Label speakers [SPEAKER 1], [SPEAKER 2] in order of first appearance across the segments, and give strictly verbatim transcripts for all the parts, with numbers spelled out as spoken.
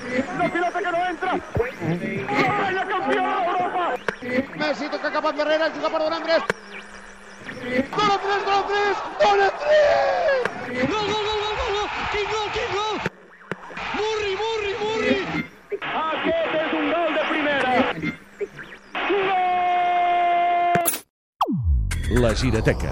[SPEAKER 1] La pilota que no entra. Espanya campió d'Europa.
[SPEAKER 2] Messi toca cap endarrere, juga per Don Andrés. Don Andrés, Don Andrés, Don Andrés!
[SPEAKER 3] Gol, gol, gol, gol, gol, gol! Quin gol, quin gol! Murri, Murri, Murri!
[SPEAKER 1] Aquest és un gol de primera. Gol!
[SPEAKER 4] La Girateca.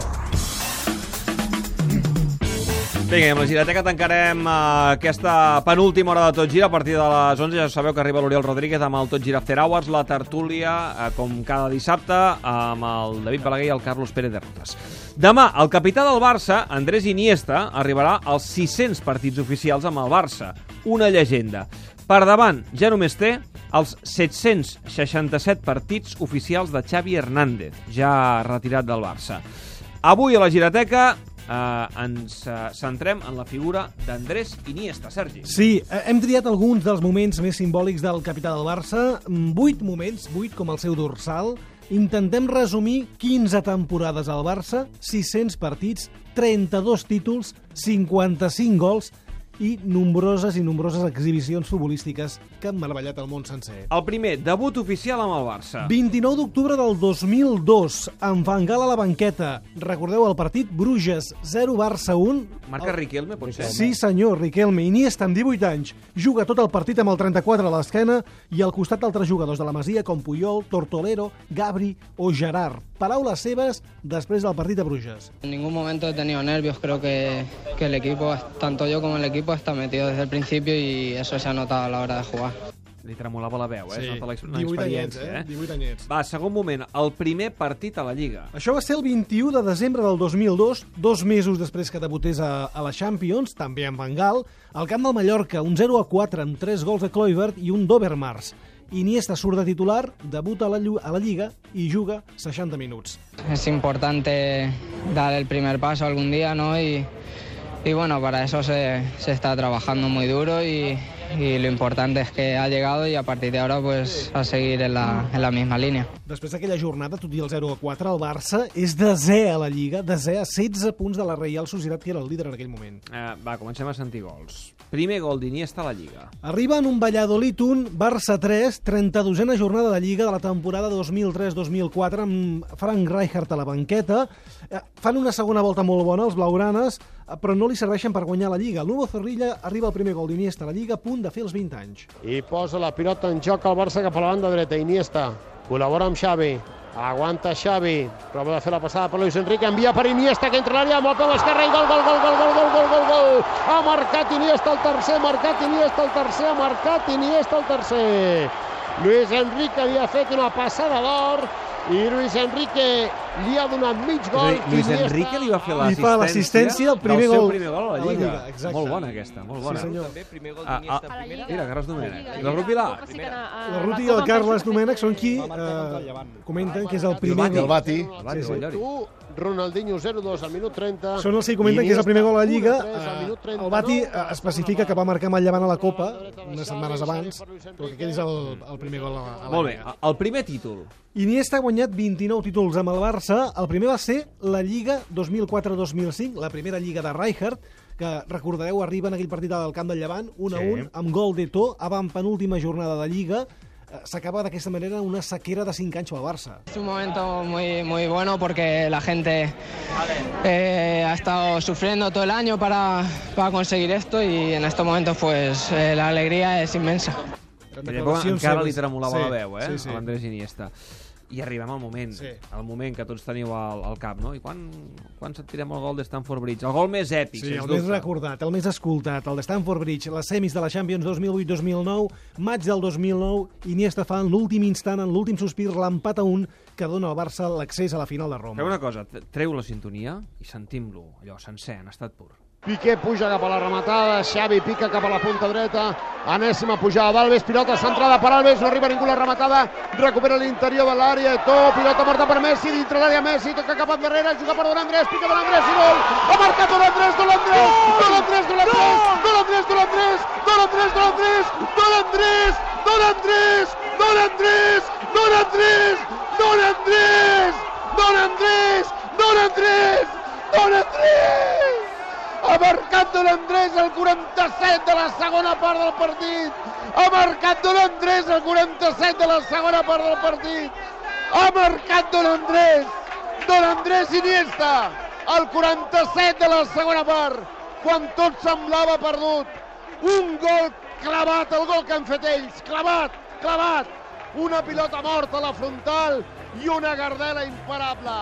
[SPEAKER 4] Vinga, amb la Girateca tancarem uh, aquesta penúltima hora de Tot Gira a partir de les onze. Ja sabeu que arriba l'Oriol Rodríguez amb el Tot Gira After Hours, la tertúlia, uh, com cada dissabte, amb el David Balaguer i el Carlos Pérez de Rotes. Demà, el capità del Barça, Andrés Iniesta, arribarà als sis-cents partits oficials amb el Barça. Una llegenda. Per davant, ja només té els set-cents seixanta-set partits oficials de Xavi Hernández, ja retirat del Barça. Avui a la Girateca Uh, ens uh, centrem en la figura d'Andrés Iniesta. Sergi.
[SPEAKER 5] Sí, hem triat alguns dels moments més simbòlics del capità del Barça. Vuit moments, vuit com el seu dorsal. Intentem resumir quinze temporades al Barça, sis-cents partits, trenta-dos títols, cinquanta-cinc gols i nombroses i nombroses exhibicions futbolístiques que han meravellat el món sencer.
[SPEAKER 4] El primer, debut oficial amb el Barça.
[SPEAKER 5] vint-i-nou d'octubre del dos mil dos, amb Van Gaal a la banqueta. Recordeu el partit? Bruges zero, Barça un.
[SPEAKER 4] Marca el... Riquelme, pot ser?
[SPEAKER 5] Sí, senyor, Riquelme. Iniesta, amb divuit anys, juga tot el partit amb el trenta-quatre a l'esquena i al costat d'altres jugadors de la Masia com Puyol, Tortolero, Gabri o Gerard. Paraules seves després del partit a Bruges.
[SPEAKER 6] En ningún momento he tenido nervios. Creo que, que el equipo, tanto yo como el equipo, está metido desde el principio y eso se ha notado a la hora de jugar.
[SPEAKER 4] Li tremolava la veu, eh?
[SPEAKER 5] Sí,
[SPEAKER 4] Es nota una
[SPEAKER 5] divuit anyets,
[SPEAKER 4] experiència,
[SPEAKER 5] eh? divuit anyets.
[SPEAKER 4] Va, segon moment, el primer partit a la Lliga.
[SPEAKER 5] Això va ser el vint-i-u de desembre del dos mil dos, dos mesos després que debutés a, a la Champions, també amb Van Gaal, al camp del Mallorca, un zero a quatre amb tres gols de Kluivert i un d'Obermars. Iniesta surt de titular, debuta a la, a la Lliga y juga seixanta minuts.
[SPEAKER 6] Es importante dar el primer paso algún día, ¿no? Y, y bueno, para eso se, se está trabajando muy duro y, y lo importante es que ha llegado y a partir de ahora pues a seguir en la, en la misma línea.
[SPEAKER 5] Després d'aquella jornada, tot i el zero a quatre, el Barça és desè a la Lliga, desè a setze punts de la Reial Societat, que era el líder en aquell moment.
[SPEAKER 4] Eh, va, comencem a sentir gols. Primer gol d'Iniesta a la Lliga.
[SPEAKER 5] Arriba en un Valladolid un, Barça tres, trenta-dosena jornada de Lliga de la temporada dos mil tres dos mil quatre, amb Frank Rijkaard a la banqueta. Eh, fan una segona volta molt bona, els blaugranes, eh, però no li serveixen per guanyar la Lliga. L'Hugo Zorrilla arriba el primer gol d'Iniesta a la Lliga, a punt de fer els vint anys.
[SPEAKER 2] I posa la pilota en joc al Barça cap a la banda dreta. Iniesta col·labora amb Xavi. Aguanta Xavi, prova de fer la passada per Luis Enrique, envia per Iniesta, que entra a l'àrea amb el peu esquerre i gol, gol, gol, gol, gol, gol, gol, gol, gol. Ha marcat Iniesta el tercer, ha marcat Iniesta el tercer, ha marcat Iniesta el tercer. Luis Enrique havia fet una passada d'or i Luis Enrique li ha donat mig gol.
[SPEAKER 4] Luis Enrique li va fer
[SPEAKER 5] l'assistència, li fa l'assistència del primer
[SPEAKER 4] del
[SPEAKER 5] gol,
[SPEAKER 4] seu primer gol a la Lliga.
[SPEAKER 5] A la Lliga,
[SPEAKER 4] molt bona aquesta, molt bona.
[SPEAKER 5] Sí, senyor.
[SPEAKER 7] També, primer gol
[SPEAKER 4] Ah,
[SPEAKER 7] d'Iniesta
[SPEAKER 4] ah,
[SPEAKER 7] en primera.
[SPEAKER 4] mira, Carles Domènech. I la Ruth Pilar?
[SPEAKER 5] La Ruth i el Carles Domènech són qui eh, comenten que és el primer
[SPEAKER 8] I el
[SPEAKER 5] gol.
[SPEAKER 8] Bati.
[SPEAKER 4] Sí, sí.
[SPEAKER 2] Ronaldinho zero dos al minut trenta.
[SPEAKER 5] Són els que comenten que és el primer gol a la Lliga.
[SPEAKER 2] u a tres al minut
[SPEAKER 5] Eh, el Bati eh, especifica que va marcar amb el Llevant a la Copa unes setmanes abans, però que aquell és el, el primer gol a la, a la
[SPEAKER 4] Molt bé,
[SPEAKER 5] Lliga.
[SPEAKER 4] el primer títol.
[SPEAKER 5] Iniesta ha guanyat vint-i-nou títols amb el Barça. El primer va ser la Lliga dos mil quatre dos mil cinc, la primera Lliga de Rijkaard, que recordareu arriba en aquell partit al camp del Llevant, un a un, amb gol d'Eto'o, avant penúltima jornada de Lliga. S'acaba d'aquesta manera una sequera de cinc anys pel Barça.
[SPEAKER 6] Es un momento muy, muy bueno porque la gente eh, ha estado sufriendo todo el año para, para conseguir esto y en estos momentos pues eh, la alegría es inmensa.
[SPEAKER 4] Encara li tremolava
[SPEAKER 5] sí,
[SPEAKER 4] la veu, eh,
[SPEAKER 5] sí, sí.
[SPEAKER 4] a l'Andrés Iniesta. I arribem al moment,
[SPEAKER 5] Sí.
[SPEAKER 4] al moment que tots teniu al, al cap, no? I quan, quan sentirem el gol de Stamford Bridge? El gol més èpic,
[SPEAKER 5] Sí,
[SPEAKER 4] sens
[SPEAKER 5] el
[SPEAKER 4] dubte.
[SPEAKER 5] més recordat, el més escoltat, el de Stamford Bridge, les semis de la Champions dos mil vuit dos mil nou, maig del dos mil nou, Iniesta fa en l'últim instant, en l'últim sospir, l'empat a un que dona al Barça l'accés a la final de Roma.
[SPEAKER 4] Feu una cosa, treu la sintonia i sentim-lo, allò, sencer, en estat pur.
[SPEAKER 2] Piqué puja cap a la rematada, Xavi pica cap a la punta dreta, enèsima pujada d'Alves, pilota centrada per Alves, no arriba ningú a la rematada, recupera l'interior de l'àrea, Eto'o, pilota morta per Messi, dintre l'àrea Messi, toca cap endarrere, juga per Don Andrés, pica Don Andrés i gol! Ha marcat Don Andrés, Don Andrés, Don Andrés, Don Andrés, Don Andrés, Don Andrés, Don Andrés, Don Andrés, Don Andrés, Don Andrés, Don Andrés, Don Andrés, Don Andrés, Don Andrés, Don Andrés, Don Andrés! Ha marcat Don Andrés al quaranta-set de la segona part del partit. Ha marcat Don Andrés al quaranta-set de la segona part del partit. Ha marcat Don Andrés. Don Andrés Iniesta al quaranta-set de la segona part, quan tot semblava perdut. Un gol clavat, el gol que han fet ells. Clavat, clavat. Una pilota morta a la frontal i una Gardela imparable.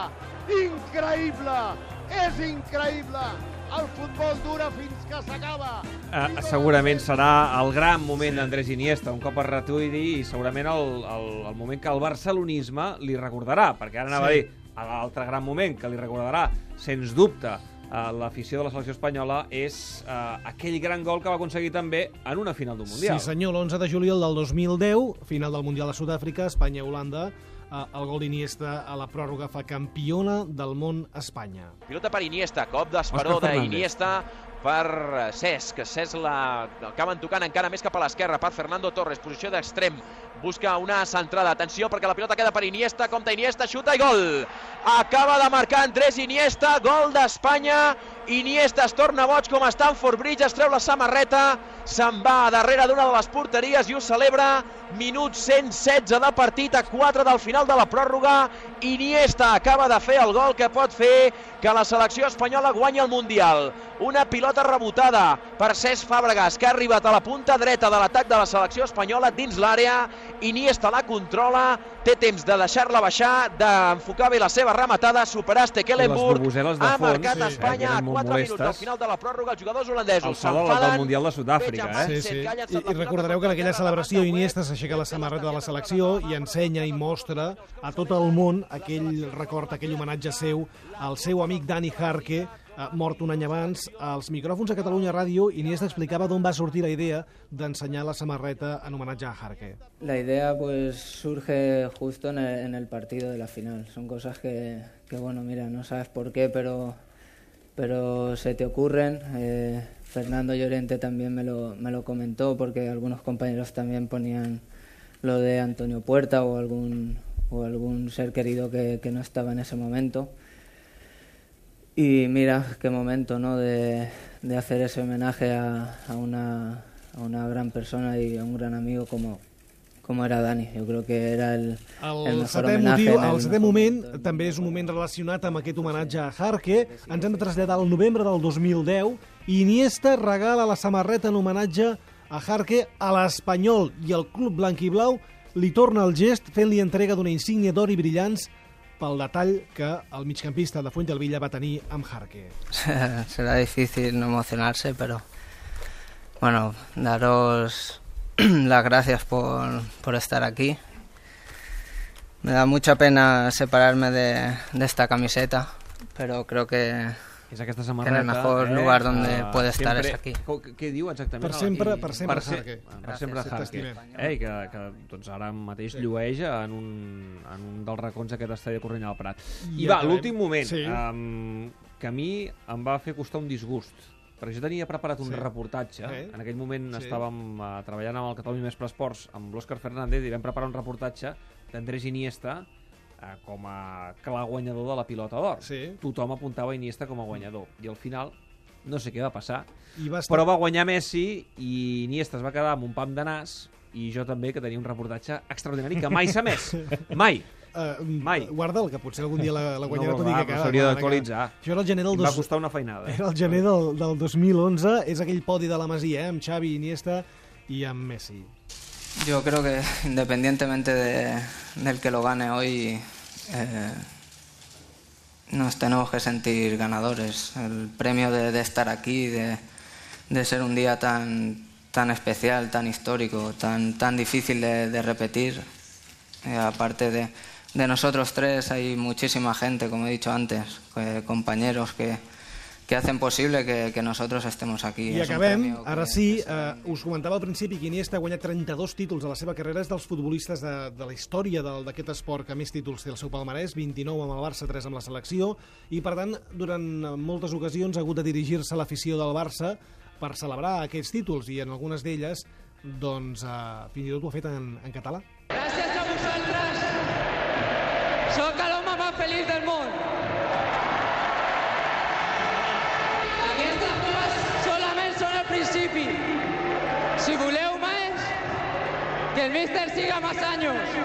[SPEAKER 2] Increïble. És increïble. El futbol dura fins que s'acaba.
[SPEAKER 4] Uh, segurament serà el gran moment d'Andrés Iniesta, un cop es retiri, i segurament el, el, el moment que el barcelonisme li recordarà, perquè ara anava sí. a dir, l'altre gran moment que li recordarà, sens dubte, uh, l'afició de la selecció espanyola és uh, aquell gran gol que va aconseguir també en una final d'un Mundial.
[SPEAKER 5] Sí senyor, l'onze de juliol del dos mil deu, final del Mundial de Sud-àfrica, Espanya-Holanda. El gol d'Iniesta a la pròrroga fa campiona del món Espanya.
[SPEAKER 7] Pilota per Iniesta, cop d'esperó d'Iniesta per Cesc. Cesc la... acaben tocant encara més cap a l'esquerra per Fernando Torres, posició d'extrem. Busca una centrada, atenció perquè la pilota queda per Iniesta, compta Iniesta, xuta i gol! Acaba de marcar Andrés Iniesta, gol d'Espanya. Iniesta es torna boig com a Stamford Bridge, es treu la samarreta, se'n va darrere d'una de les porteries i ho celebra. Minut cent setze de partit, a quatre del final de la pròrroga. Iniesta acaba de fer el gol que pot fer que la selecció espanyola guanyi el Mundial. Una pilota rebotada per Cesc Fàbregas, que ha arribat a la punta dreta de l'atac de la selecció espanyola dins l'àrea. Iniesta la controla, té temps de deixar-la baixar, d'enfocar bé la seva rematada, superar Stekelenburg. Ha marcat
[SPEAKER 4] sí,
[SPEAKER 7] Espanya a quatre minuts al final de la pròrroga. Els jugadors holandesos
[SPEAKER 4] s'enfaden del Mundial de Sud-àfrica, eh?
[SPEAKER 5] Sí, sí. I, I recordareu que en aquella celebració Iniesta s'aixeca la samarreta de la selecció i ensenya i mostra a tot el món aquell record, aquell homenatge seu al seu amic Dani Jarque, mort un any abans. Als micròfons de Catalunya Ràdio, Iniesta explicava d'on va sortir la idea d'ensenyar la samarreta en homenatge a Jarque.
[SPEAKER 6] La idea pues surge justo en el, en el partido de la final. Son cosas que, que, bueno, mira, no sabes por qué, pero, pero se te ocurren. Eh, Fernando Llorente también me lo, me lo comentó, porque algunos compañeros también ponían lo de Antonio Puerta o algún, o algún ser querido que, que no estaba en ese momento. Y mira qué momento, ¿no?, de, de hacer ese homenaje a, a, una, a una gran persona y a un gran amigo como, como era Dani. Jo crec que era el, el, el mejor homenatge.
[SPEAKER 5] Motiu, el setè moment també és un moment relacionat amb aquest homenatge a Jarque. Ens hem de traslladar al novembre del dos mil deu i Iniesta regala la samarreta en homenatge a Jarque a l'Espanyol, i el club blanc i blau li torna el gest fent-li entrega d'una insígnia d'or i brillants pel detall que el migcampista de Fuentealbilla va tenir amb Jarque.
[SPEAKER 6] Será difícil no emocionarse, pero bueno, daros las gracias por, por estar aquí. Me da mucha pena separarme de, de esta camiseta, pero creo que
[SPEAKER 4] és aquesta samarreta,
[SPEAKER 6] en el mejor
[SPEAKER 4] eh?
[SPEAKER 6] lugar donde
[SPEAKER 4] uh,
[SPEAKER 6] puede estar
[SPEAKER 4] sempre,
[SPEAKER 6] és aquí.
[SPEAKER 4] Què diu exactament?
[SPEAKER 5] Per sempre, per sempre
[SPEAKER 4] per se,
[SPEAKER 5] Jarque.
[SPEAKER 4] Per sempre Jarque. Eh, I que, que doncs ara mateix sí. llueix en un, en un dels racons d'aquest estadi de Cornellà del Prat. I, I va, l'últim moment, sí. um, que a mi em va fer costar un disgust, perquè jo tenia preparat un sí. reportatge. Eh? En aquell moment sí. estàvem uh, treballant amb el Catalunya Més Esports, amb l'Òscar Fernández, i vam preparar un reportatge d'Andrés Iniesta com a clar guanyador de la pilota d'or. Sí. Tothom apuntava Iniesta com a guanyador. I al final, no sé què va passar, I va estar... però va guanyar Messi i Iniesta es va quedar amb un pam de nas, i jo també, que tenia un reportatge extraordinari que mai s'ha més. Mai.
[SPEAKER 5] Uh,
[SPEAKER 4] mai.
[SPEAKER 5] Guarda'l, que potser algun dia la, la guanyarà,
[SPEAKER 4] no,
[SPEAKER 5] tot i que
[SPEAKER 4] cada... s'hauria d'actualitzar.
[SPEAKER 5] Això era el gener del dos...
[SPEAKER 4] va costar una feinada.
[SPEAKER 5] Era el gener del, del dos mil onze, és aquell podi de la Masia, eh? Amb Xavi, Iniesta i amb Messi.
[SPEAKER 6] Yo creo que independientemente de, del que lo gane hoy, eh, nos tenemos que sentir ganadores. El premio de, de estar aquí, de, de ser un día tan, tan especial, tan histórico, tan, tan difícil de, de repetir. Eh, aparte de, de nosotros tres hay muchísima gente, como he dicho antes, eh, compañeros que, que hacen posible que, que nosotros estemos aquí.
[SPEAKER 5] I acabem, ara sí, eh, us comentava al principi que Iniesta ha guanyat trenta-dos títols a la seva carrera, és dels futbolistes de, de la història d'aquest esport que més títols té el seu palmarès, vint-i-nou amb el Barça, tres amb la selecció, i per tant, durant moltes ocasions ha hagut de dirigir-se a l'afició del Barça per celebrar aquests títols, i en algunes d'elles, doncs, eh, fins i tot ho ha fet en, en català.
[SPEAKER 3] Gràcies a vosaltres, sóc l'home més feliç del món. Aquesta jugada
[SPEAKER 8] al principi. Si voleu més, que el míster siga més anys.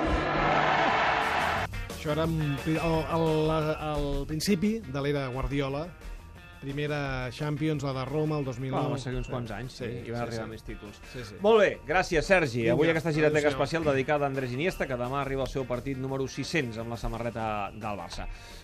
[SPEAKER 5] Això era al principi de l'era Guardiola. Primera Champions, la de Roma, el dos mil nou.
[SPEAKER 4] Va seguir uns quants anys, sí, sí, i van sí, arribar sí. més títols.
[SPEAKER 5] Sí, sí.
[SPEAKER 4] Molt bé, gràcies, Sergi.
[SPEAKER 5] Vinga,
[SPEAKER 4] Avui aquesta giroteca
[SPEAKER 5] adéu-siau.
[SPEAKER 4] especial dedicada a Andrés Iniesta, que demà arriba al seu partit número sis cents amb la samarreta del Barça.